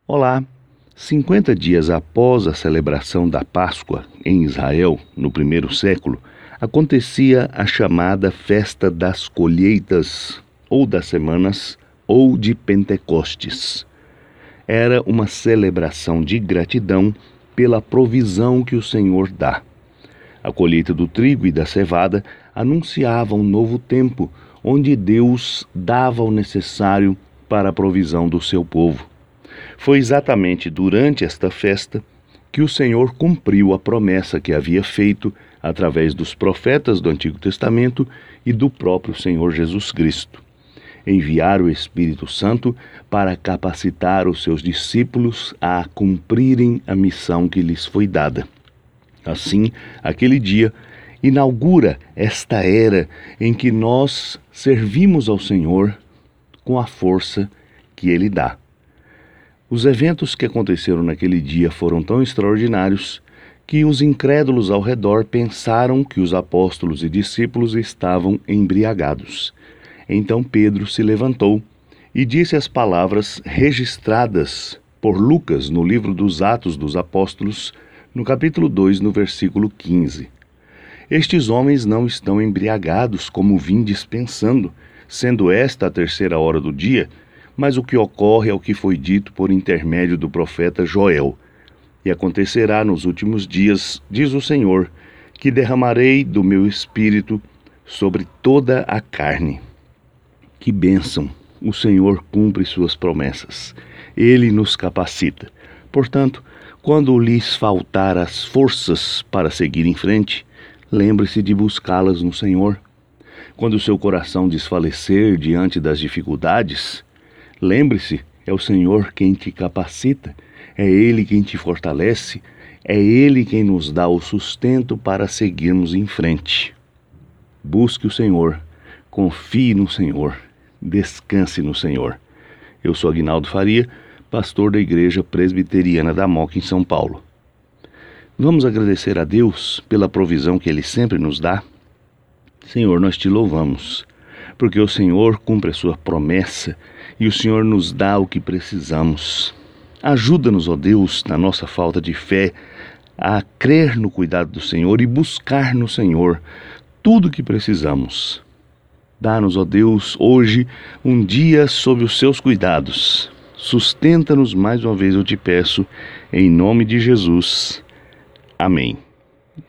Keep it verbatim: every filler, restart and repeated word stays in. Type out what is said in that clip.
Olá! cinquenta dias após a celebração da Páscoa em Israel, no primeiro século, acontecia a chamada Festa das Colheitas, ou das Semanas, ou de Pentecostes. Era uma celebração de gratidão pela provisão que o Senhor dá. A colheita do trigo e da cevada anunciava um novo tempo, onde Deus dava o necessário para a provisão do seu povo. Foi exatamente durante esta festa que o Senhor cumpriu a promessa que havia feito através dos profetas do Antigo Testamento e do próprio Senhor Jesus Cristo. Enviar o Espírito Santo para capacitar os seus discípulos a cumprirem a missão que lhes foi dada. Assim, aquele dia inaugura esta era em que nós servimos ao Senhor com a força que Ele dá. Os eventos que aconteceram naquele dia foram tão extraordinários que os incrédulos ao redor pensaram que os apóstolos e discípulos estavam embriagados. Então Pedro se levantou e disse as palavras registradas por Lucas no livro dos Atos dos Apóstolos, no capítulo dois, no versículo quinze. Estes homens não estão embriagados como vindes pensando, sendo esta a terceira hora do dia, mas o que ocorre é o que foi dito por intermédio do profeta Joel. E acontecerá nos últimos dias, diz o Senhor, que derramarei do meu espírito sobre toda a carne. Que bênção! O Senhor cumpre suas promessas. Ele nos capacita. Portanto, quando lhes faltar as forças para seguir em frente, lembre-se de buscá-las no Senhor. Quando o seu coração desfalecer diante das dificuldades, lembre-se, é o Senhor quem te capacita, é Ele quem te fortalece, é Ele quem nos dá o sustento para seguirmos em frente. Busque o Senhor, confie no Senhor, descanse no Senhor. Eu sou Aguinaldo Faria, pastor da Igreja Presbiteriana da Moca, em São Paulo. Vamos agradecer a Deus pela provisão que Ele sempre nos dá? Senhor, nós te louvamos, porque o Senhor cumpre a sua promessa e o Senhor nos dá o que precisamos. Ajuda-nos, ó Deus, na nossa falta de fé, a crer no cuidado do Senhor e buscar no Senhor tudo o que precisamos. Dá-nos, ó Deus, hoje um dia sob os seus cuidados. Sustenta-nos mais uma vez, eu te peço, em nome de Jesus. Amém.